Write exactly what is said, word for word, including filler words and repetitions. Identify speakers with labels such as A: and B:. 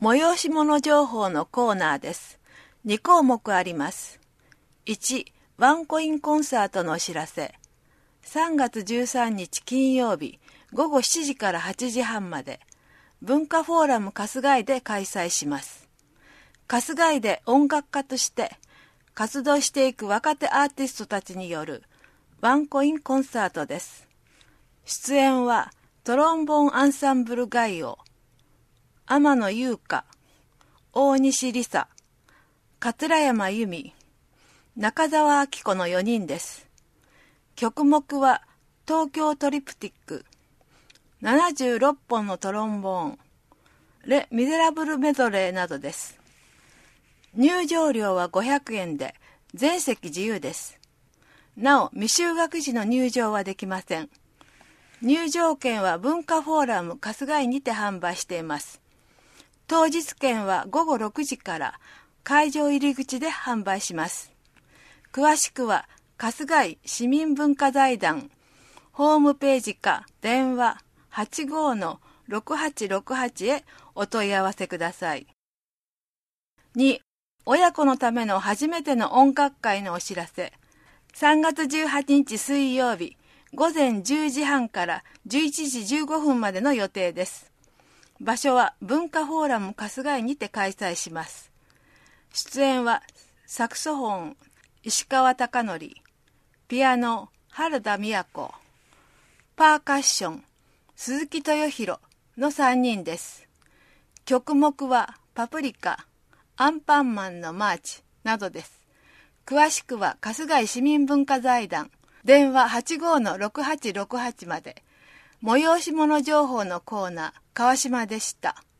A: 催し物情報のコーナーです。に項目あります。いち、ワンコインコンサートのお知らせ。さんがつじゅうさんにち金曜日、ごごしちじからはちじはんまで、文化フォーラム春日井で開催します。春日井で音楽家として活動していく若手アーティストたちによるワンコインコンサートです。出演はトロンボーンアンサンブルガイオ、天野優香、大西里沙、桂山由美、中澤明子のよにんです。曲目は東京トリプティック、ななじゅうろっぽんのトロンボーン、レ・ミゼラブルメドレーなどです。入場料はごひゃくえんで全席自由です。なお未就学児の入場はできません。入場券は文化フォーラム春日井にて販売しています。当日券はごごろくじから会場入り口で販売します。詳しくは春日井市民文化財団ホームページか電話 はちごーのろくはちろくはち へお問い合わせください。に、親子のための初めての音楽会のお知らせ。さんがつじゅうはちにち水曜日、ごぜんじゅうじはんからじゅういちじじゅうごふんまでの予定です。場所は文化フォーラム春日井にて開催します。出演はサクソフォン石川貴教、ピアノ原田美也子、パーカッション鈴木豊弘のさんにんです。曲目はパプリカ、アンパンマンのマーチなどです。詳しくは春日井市民文化財団電話 はちごーのろくはちろくはち まで。催し物情報のコーナー、川島でした。